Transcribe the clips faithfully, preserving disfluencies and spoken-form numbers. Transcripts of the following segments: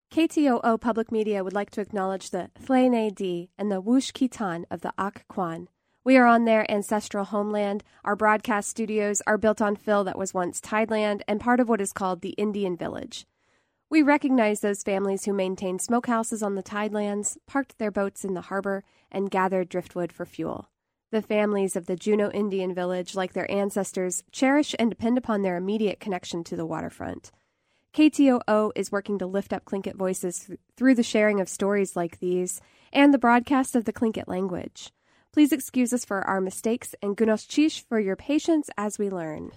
K T O O Public Media would like to acknowledge the Tlene Di and the Wush Kitan of the Ak Kwan. We are on their ancestral homeland. Our broadcast studios are built on fill that was once tideland and part of what is called the Indian Village. We recognize those families who maintained smokehouses on the tidelands, parked their boats in the harbor, and gathered driftwood for fuel. The families of the Juneau Indian Village, like their ancestors, cherish and depend upon their immediate connection to the waterfront. K T O O is working to lift up Tlingit voices th- through the sharing of stories like these and the broadcast of the Tlingit language. Please excuse us for our mistakes and gunos chish for your patience as we learn.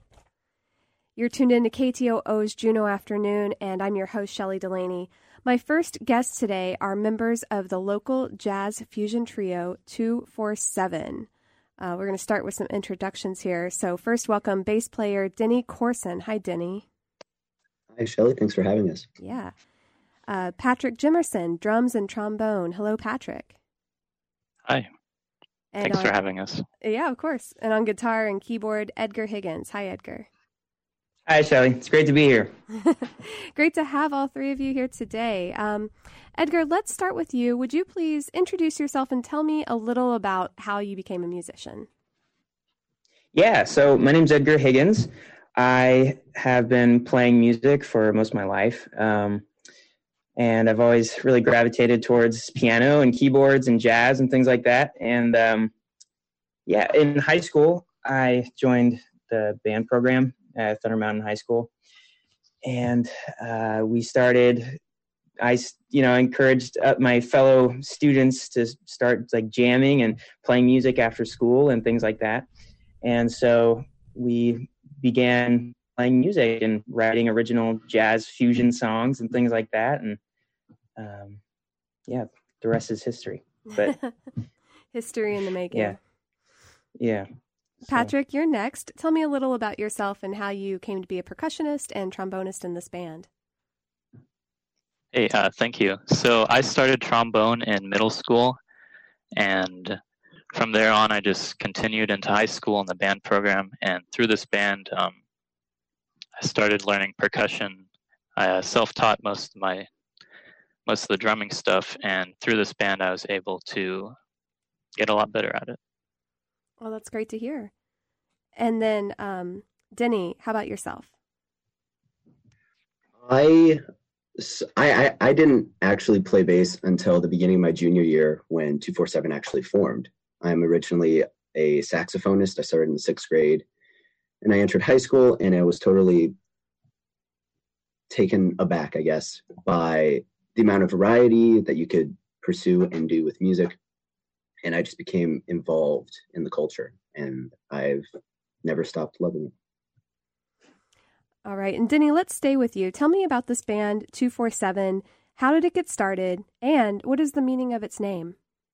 You're tuned in to K T O O's Juneau Afternoon, and I'm your host, Shelley Delaney. My first guests today are members of the local jazz fusion trio two four seven. Uh, we're going to start with some introductions here. So first, welcome bass player Denny Corson. Hi, Denny. Hi, Shelley. Thanks for having us. Yeah. Uh, Patrick Jimerson, drums and trombone. Hello, Patrick. Hi. And Thanks on, for having us. Yeah, of course. And on guitar and keyboard, Edgar Higgins. Hi, Edgar. Hi, Shelley. It's great to be here. Great to have all three of you here today. Um, Edgar, let's start with you. Would you please introduce yourself and tell me a little about how you became a musician? Yeah, so my name's Edgar Higgins. I have been playing music for most of my life, um, and I've always really gravitated towards piano and keyboards and jazz and things like that. And um, yeah, in high school, I joined the band program at Thunder Mountain High School, and uh, we started. I, you know, encouraged uh, my fellow students to start like jamming and playing music after school and things like that. And so we began playing music and writing original jazz fusion songs and things like that. And um, yeah, the rest is history. But history in the making. Yeah. Yeah. Patrick, so. You're next. Tell me a little about yourself and how you came to be a percussionist and trombonist in this band. Hey, uh, thank you. So I started trombone in middle school, and from there on, I just continued into high school in the band program. And through this band, um, I started learning percussion. I uh, self-taught most of my most of the drumming stuff, and through this band, I was able to get a lot better at it. Well, that's great to hear. And then, um, Denny, how about yourself? I, I, I didn't actually play bass until the beginning of my junior year when two four seven actually formed. I'm originally a saxophonist. I started in the sixth grade, and I entered high school, and I was totally taken aback, I guess, by the amount of variety that you could pursue and do with music. And I just became involved in the culture, and I've never stopped loving it. All right. And Denny, let's stay with you. Tell me about this band, two four seven. How did it get started? And what is the meaning of its name?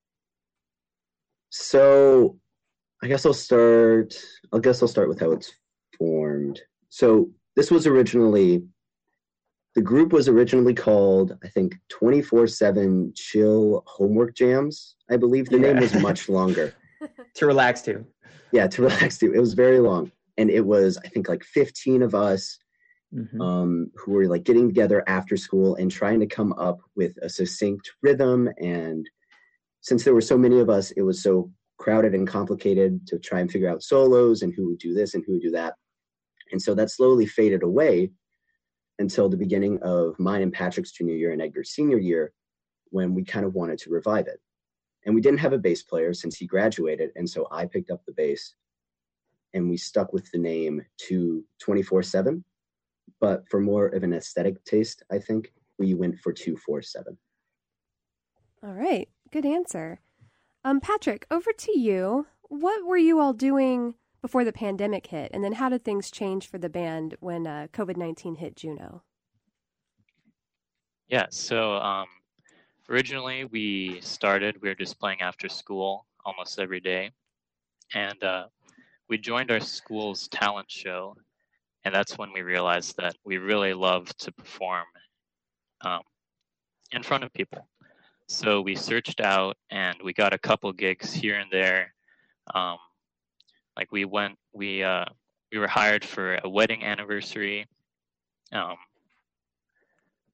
So I guess I'll start, I guess I'll start with how it's formed. So this was originally, the group was originally called, I think, twenty-four seven Chill Homework Jams. I believe the Yeah. name was much longer. To relax to. Yeah, to relax to. It was very long. And it was, I think, like fifteen of us mm-hmm. um, who were like getting together after school and trying to come up with a succinct rhythm. And since there were so many of us, it was so crowded and complicated to try and figure out solos and who would do this and who would do that. And so that slowly faded away until the beginning of mine and Patrick's junior year and Edgar's senior year, when we kind of wanted to revive it. And we didn't have a bass player since he graduated. And so I picked up the bass, and we stuck with the name to twenty-four seven. But for more of an aesthetic taste, I think we went for two four seven. All right. Good answer. Um, Patrick, over to you. What were you all doing before the pandemic hit? And then how did things change for the band when uh, COVID nineteen hit Juneau? Yeah, so um, originally we started, we were just playing after school almost every day. And uh, we joined our school's talent show. And that's when we realized that we really love to perform um, in front of people. So we searched out and we got a couple gigs here and there. Um, like we went, we uh, we were hired for a wedding anniversary. Um,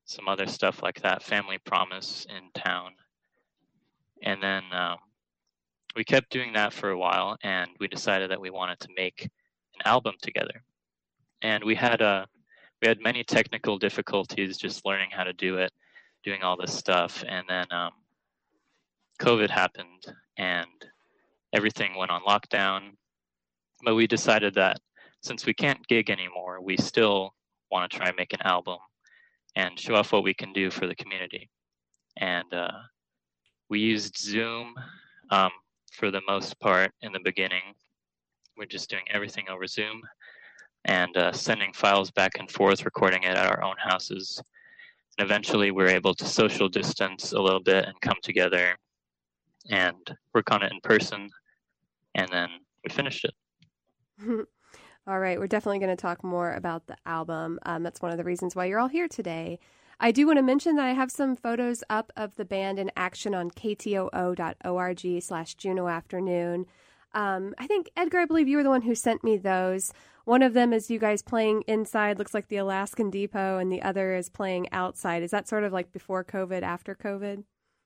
some other stuff like that, Family Promise in Town. And then um, we kept doing that for a while, and we decided that we wanted to make an album together. And we had a we had many technical difficulties just learning how to do it, doing all this stuff. And then um, COVID happened, and everything went on lockdown. But we decided that since we can't gig anymore, we still want to try and make an album and show off what we can do for the community. And uh, we used Zoom um, for the most part in the beginning. We're just doing everything over Zoom and uh, sending files back and forth, recording it at our own houses. And eventually we were able to social distance a little bit and come together and work on it in person. And then we finished it. All right. We're definitely going to talk more about the album. Um, that's one of the reasons why you're all here today. I do want to mention that I have some photos up of the band in action on k t o o dot org slash Juneau Afternoon. Um, I think, Edgar, I believe you were the one who sent me those. One of them is you guys playing inside, looks like the Alaskan Depot, and the other is playing outside. Is that sort of like before COVID, after COVID?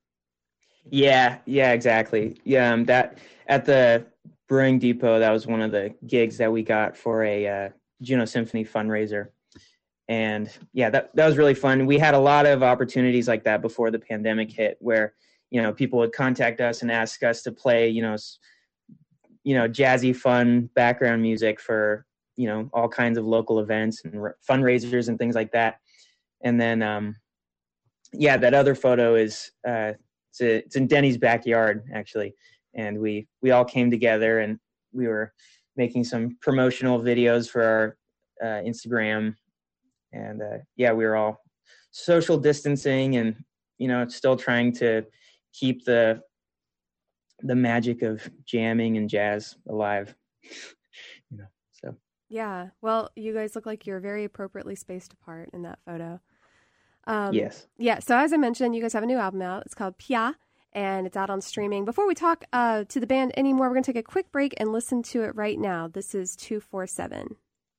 Yeah, yeah, exactly. Yeah, um, that at the Brewing Depot, that was one of the gigs that we got for a uh, Juneau Symphony fundraiser. And yeah, that, that was really fun. We had a lot of opportunities like that before the pandemic hit where, you know, people would contact us and ask us to play, you know, you know, jazzy, fun background music for, you know, all kinds of local events and r- fundraisers and things like that. And then, um, yeah, that other photo is, uh, it's, a, it's in Denny's backyard, actually. And we, we all came together and we were making some promotional videos for our uh, Instagram. And uh, yeah, we were all social distancing and, you know, still trying to keep the the magic of jamming and jazz alive. You know, so. Yeah. Well, you guys look like you're very appropriately spaced apart in that photo. Um, yes. Yeah. So as I mentioned, you guys have a new album out. It's called Pia, and it's out on streaming. Before we talk uh, to the band anymore, we're going to take a quick break and listen to it right now. This is two four seven.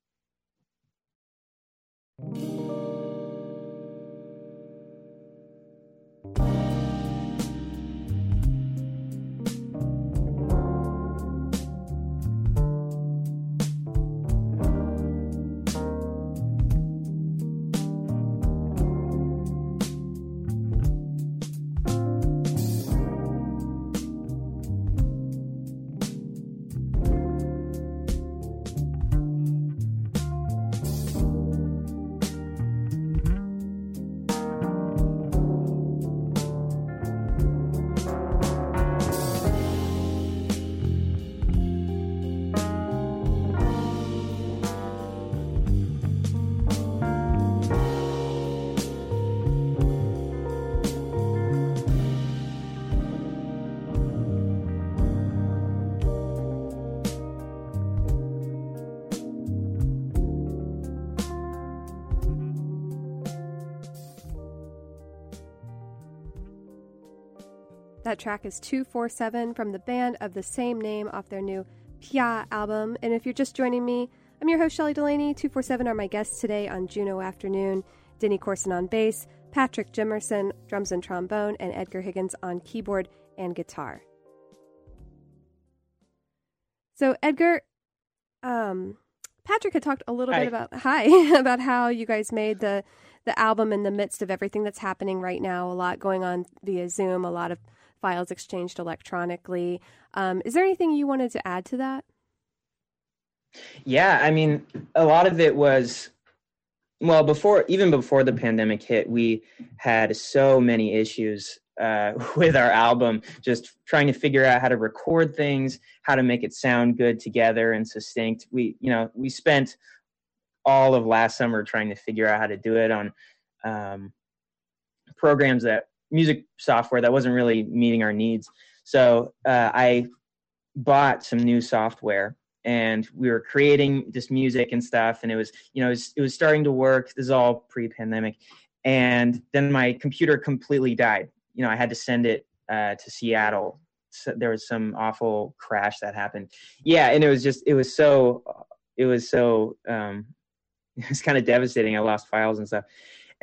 That track is two four seven from the band of the same name off their new Pia album. And if you're just joining me, I'm your host, Shelley Delaney. two four seven are my guests today on Juneau Afternoon. Denny Corson on bass, Patrick Jimerson, drums and trombone, and Edgar Higgins on keyboard and guitar. So, Edgar, um, Patrick had talked a little hi. bit about, hi, about how you guys made the, the album in the midst of everything that's happening right now, a lot going on via Zoom, a lot of files exchanged electronically. Um, is there anything you wanted to add to that? Yeah, I mean, a lot of it was, well, before, even before the pandemic hit, we had so many issues uh, with our album, just trying to figure out how to record things, how to make it sound good together and succinct. We, you know, we spent all of last summer trying to figure out how to do it on um, programs that music software that wasn't really meeting our needs. So uh, I bought some new software and we were creating this music and stuff. And it was, you know, it was, it was starting to work. This is all pre-pandemic. And then my computer completely died. You know, I had to send it uh, to Seattle. So there was some awful crash that happened. Yeah. And it was just, it was so, it was so, um, it was kind of devastating. I lost files and stuff.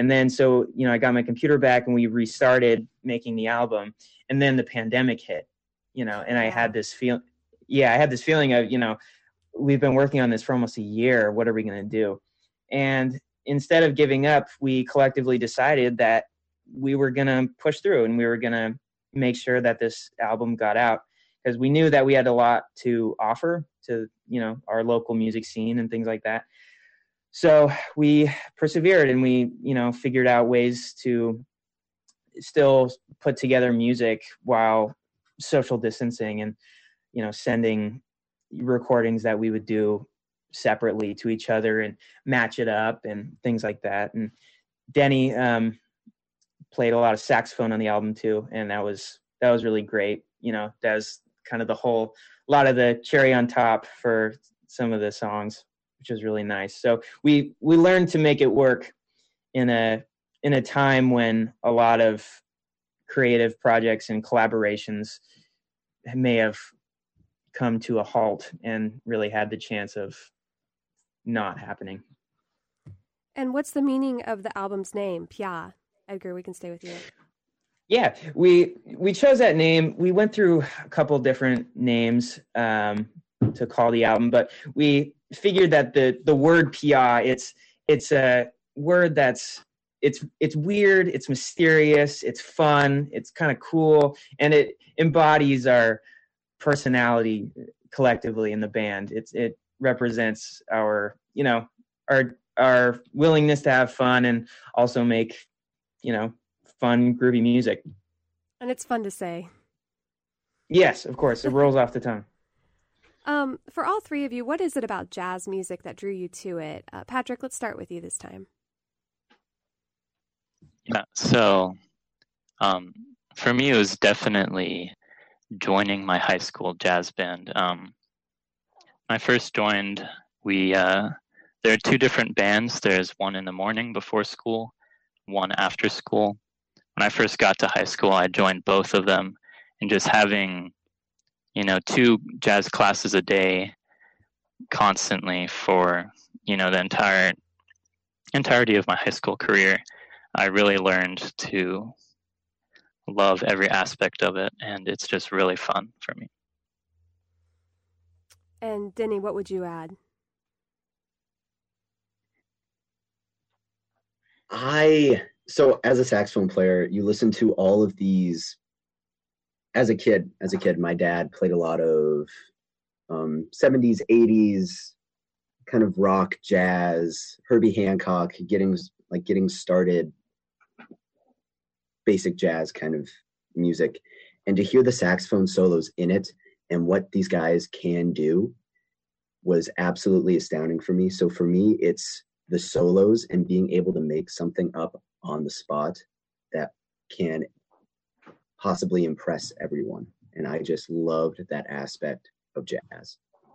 And then, so, you know, I got my computer back and we restarted making the album, and then the pandemic hit, you know, and I Yeah. had this feel, yeah, I had this feeling of, you know, we've been working on this for almost a year. What are we going to do? And instead of giving up, we collectively decided that we were going to push through and we were going to make sure that this album got out, because we knew that we had a lot to offer to, you know, our local music scene and things like that. So we persevered and we, you know, figured out ways to still put together music while social distancing, and, you know, sending recordings that we would do separately to each other and match it up and things like that. And Denny um, played a lot of saxophone on the album too, and that was that was really great. You know, that was kind of the whole, a lot of the cherry on top for some of the songs, which was really nice. So we we learned to make it work in a in a time when a lot of creative projects and collaborations may have come to a halt and really had the chance of not happening. And what's the meaning of the album's name, Pia? Edgar, we can stay with you. Yeah, we we chose that name. We went through a couple different names um, to call the album, but we figured that the the word Pia, it's it's a word that's it's it's weird, it's mysterious, it's fun, it's kind of cool, and it embodies our personality collectively in the band. It's it represents our, you know, our our willingness to have fun and also make, you know, fun, groovy music. And it's fun to say. Yes, of course. It rolls off the tongue. Um, for all three of you, what is it about jazz music that drew you to it? Uh, Patrick, let's start with you this time. Yeah, so um, for me, it was definitely joining my high school jazz band. Um, when I first joined, we uh, there are two different bands. There's one in the morning before school, one after school. When I first got to high school, I joined both of them, and just having, you know, two jazz classes a day constantly for, you know, the entire entirety of my high school career, I really learned to love every aspect of it, and it's just really fun for me. And Denny, what would you add? I, so as a saxophone player, you listen to all of these, as a kid, as a kid, my dad played a lot of um, seventies, eighties, kind of rock, jazz, Herbie Hancock, getting, like getting started, basic jazz kind of music. And to hear the saxophone solos in it and what these guys can do was absolutely astounding for me. So for me, it's the solos and being able to make something up on the spot that can possibly impress everyone. And I just loved that aspect of jazz.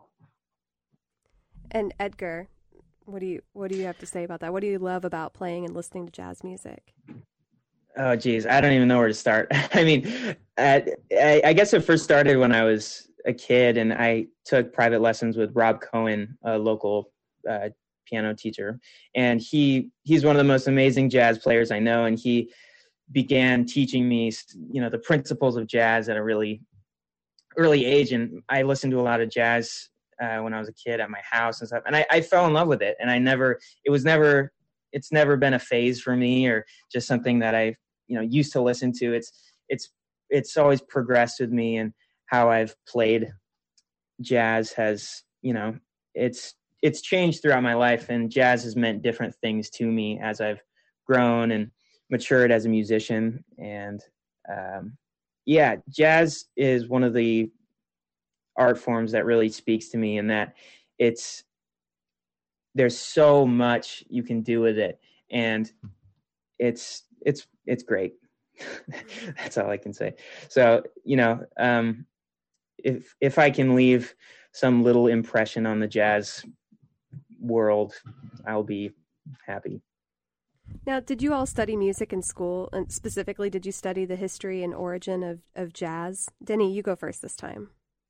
And Edgar, what do you what do you have to say about that? What do you love about playing and listening to jazz music? Oh, geez, I don't even know where to start. I mean, I, I guess it first started when I was a kid, and I took private lessons with Rob Cohen, a local uh, piano teacher, and he he's one of the most amazing jazz players I know, and he began teaching me, you know, the principles of jazz at a really early age. And I listened to a lot of jazz uh, when I was a kid at my house and stuff, and I, I fell in love with it. And I never, it was never, it's never been a phase for me or just something that I, you know, used to listen to. It's it's it's always progressed with me, and how I've played jazz has, you know, it's it's changed throughout my life, and jazz has meant different things to me as I've grown and matured as a musician. And um, yeah, jazz is one of the art forms that really speaks to me, in that it's there's so much you can do with it, and it's it's it's great. That's all I can say. So, you know, um, if if I can leave some little impression on the jazz world, I'll be happy. Now, did you all study music in school? And specifically, did you study the history and origin of, of jazz? Denny, you go first this time.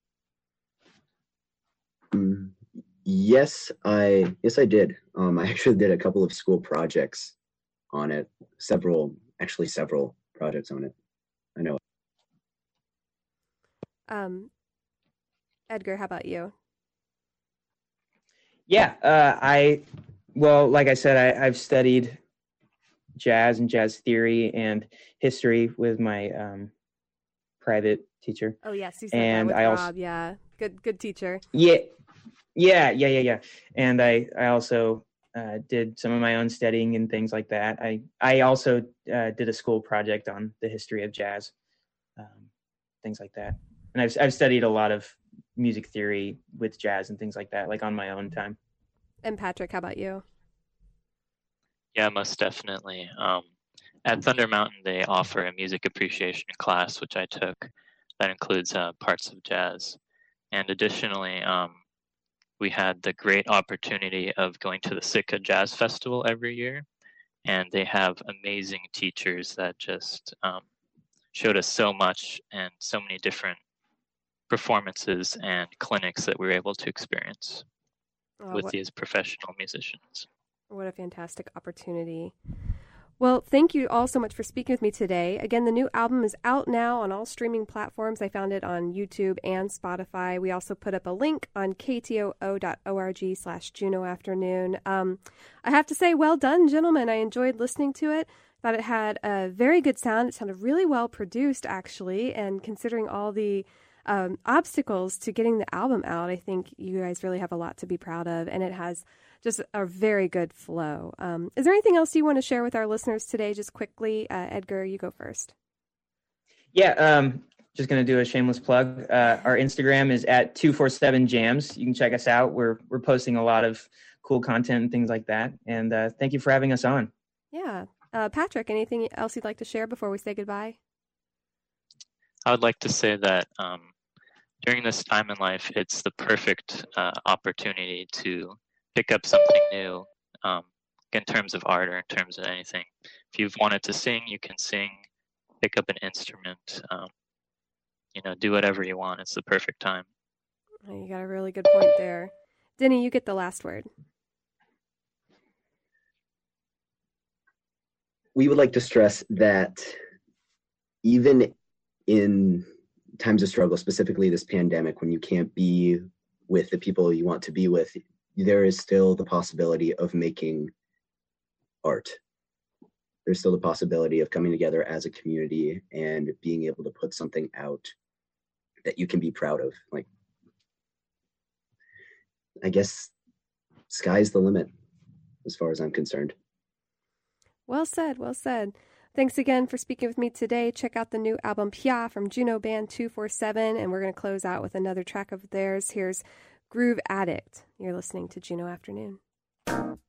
Um, yes, I yes I did. Um, I actually did a couple of school projects on it. Several, actually several projects on it. I know. Um, Edgar, how about you? Yeah, uh, I, well, like I said, I, I've studied jazz and jazz theory and history with my um, private teacher. Oh yes, you said and that with I Rob. Also, yeah, good, good teacher. Yeah, yeah, yeah, yeah, yeah. And I, I also uh, did some of my own studying and things like that. I, I also uh, did a school project on the history of jazz, um, things like that. And I've, I've studied a lot of music theory with jazz and things like that, like on my own time. And Patrick, how about you? Yeah, most definitely. Um, at Thunder Mountain, they offer a music appreciation class, which I took, that includes uh, parts of jazz. And additionally, um, we had the great opportunity of going to the Sitka Jazz Festival every year. And they have amazing teachers that just um, showed us so much and so many different performances and clinics that we were able to experience Oh, with what, these professional musicians. What a fantastic opportunity. Well, thank you all so much for speaking with me today. Again, the new album is out now on all streaming platforms. I found it on YouTube and Spotify. We also put up a link on k t o o dot org slash Juno Afternoon. Um, I have to say, well done, gentlemen. I enjoyed listening to it. Thought it had a very good sound. It sounded really well produced, actually, and considering all the um, obstacles to getting the album out, I think you guys really have a lot to be proud of, and it has just a very good flow. Um, is there anything else you want to share with our listeners today, just quickly? Uh, Edgar, you go first. Yeah, um, just going to do a shameless plug. Uh, our Instagram is at two four seven jams. You can check us out. We're we're posting a lot of cool content and things like that. And uh, thank you for having us on. Yeah. Uh, Patrick, anything else you'd like to share before we say goodbye? I would like to say that um, during this time in life, it's the perfect uh, opportunity to pick up something new um, in terms of art or in terms of anything. If you've wanted to sing, you can sing, pick up an instrument, um, you know, do whatever you want. It's the perfect time. You got a really good point there. Denny, you get the last word. We would like to stress that even in times of struggle, specifically this pandemic, when you can't be with the people you want to be with, there is still the possibility of making art. There's still the possibility of coming together as a community and being able to put something out that you can be proud of. Like, I guess sky's the limit as far as I'm concerned. Well said, well said. Thanks again for speaking with me today. Check out the new album Pia from Juno Band two four seven, and we're going to close out with another track of theirs. Here's Groove Addict. You're listening to Juno Afternoon.